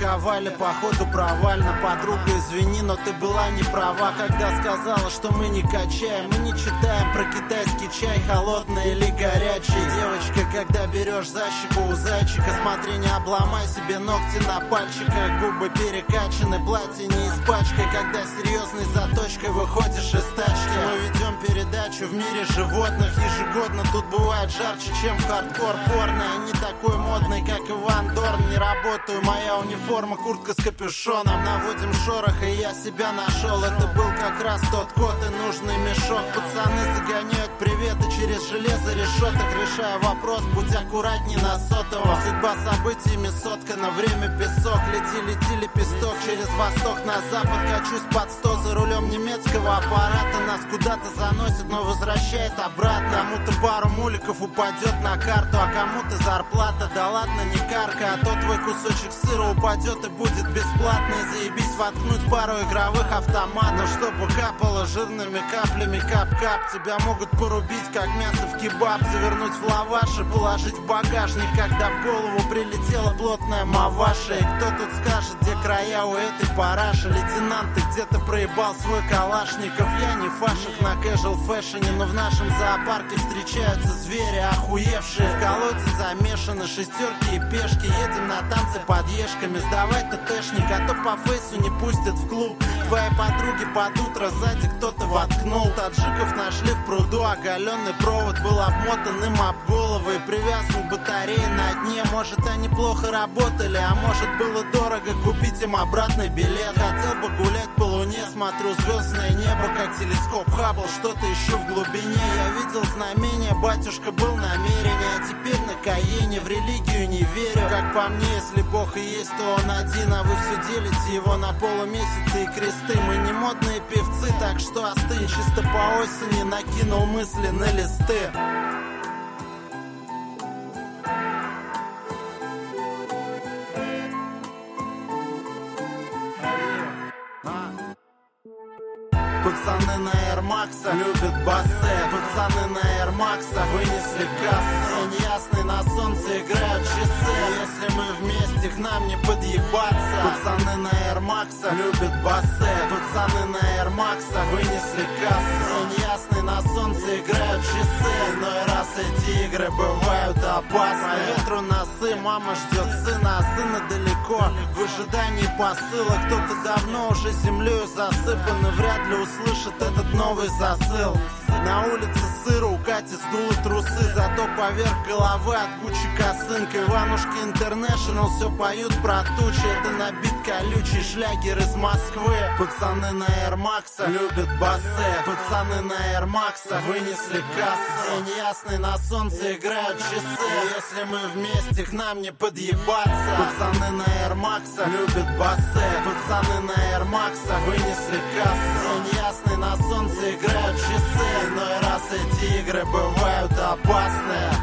упаковали, походу провально. Подруга, извини, но ты была не права, когда сказала, что мы не качаем. Мы не читаем про китайский чай, холодный или горячий. Девочка, когда берешь за щеку у зайчика, смотри, не обломай себе ногти на пальчиках. Губы перекачаны, платье не испачкай, когда серьезной заточкой выходишь из тачки. Мы ведем передачу в мире животных ежегодно. Тут бывает жарче, чем хардкор порно. Я не такой модный, как Иван Дорн. Не работаю, моя униформа, куртка с капюшоном. Наводим шорох, и я себя нашел. Это был как раз тот кот и нужный мешок. Пацаны загоняют приветы через железо решеток. Решая вопрос, будь аккуратней на сотовом. Судьба событиями соткана, время песок. Лети, лепесток через восток на запад. Качусь под 100 за рулем немецкого аппарата. Нас куда-то заносит, но возвращает обратно. Кому-то пару муликов упадет на карту, а кому-то зарплата. Да ладно, не карка, а то твой кусочек сыра упадет и будет бесплатно. И заебись воткнуть пару игровых автоматов, чтобы капало жирными каплями кап-кап. Тебя могут порубить, как мясо в кебаб. Завернуть в лаваш и положить в багажник, когда в голову прилетела плотная маваша. И кто тут скажет, где края у этой параши? Лейтенант, ты где-то проебал свой калашников. Я не фашик на casual фэшне, но в нашем зоопарке встречаются звери охуевшие. В колоде замешаны шестерки и пешки. Едем на танцы под ешками. Сдавай ТТшник, а то по фейсу не пустят в клуб. Твои подруги под утро сзади кто-то воткнул. Таджиков нашли в пруду, оголенный провод был обмотан им об головы. Привязку батареи на дне. Может, они плохо работали, а может, было дорого купить им обратный билет. Хотел бы гулять по луне, смотрю звездное небо, как телескоп Хаббл, что-то ищу в глубине. Я видел знамения, батюшка был намерение, а теперь на Каене в религию не верю. Как по мне, если Бог и есть, то он один, а вы все делите его на полумесяцы и кресты. Мы не модные певцы, так что остынь. Чисто по осени накинул мысли на листы. Пацаны на Air Max любят бассе. Пацаны на Air Max вынесли кассу. День ясный, на солнце играют часы. Если мы вместе, к нам не подъебаться. Пацаны на Air Max любят бассе. Пацаны на Air Max вынесли кассу. День ясный, на солнце играют часы. Иной раз эти игры бывают опасны. По ветру носы, мама ждет сына, а сына далеко. В ожидании посыла. Кто-то давно уже землею засыпан и вряд ли услышит этот новый засыл. На улице сыро, у Кати сдуло трусы, зато поверх головы от Гуччи косынка. Иванушки Интернешнл все поют про тучи. Это набит колючий шлягер из Москвы. Пацаны на Air Max любят бассе. Пацаны на Air Max вынесли кассу. День ясный, на солнце играют часы. Если мы вместе, к нам не подъебаться. Пацаны на Air Max любят бассе. Пацаны на Air Max вынесли кассу. День ясный, на солнце играют часы. Иной раз эти игры бывают опасные.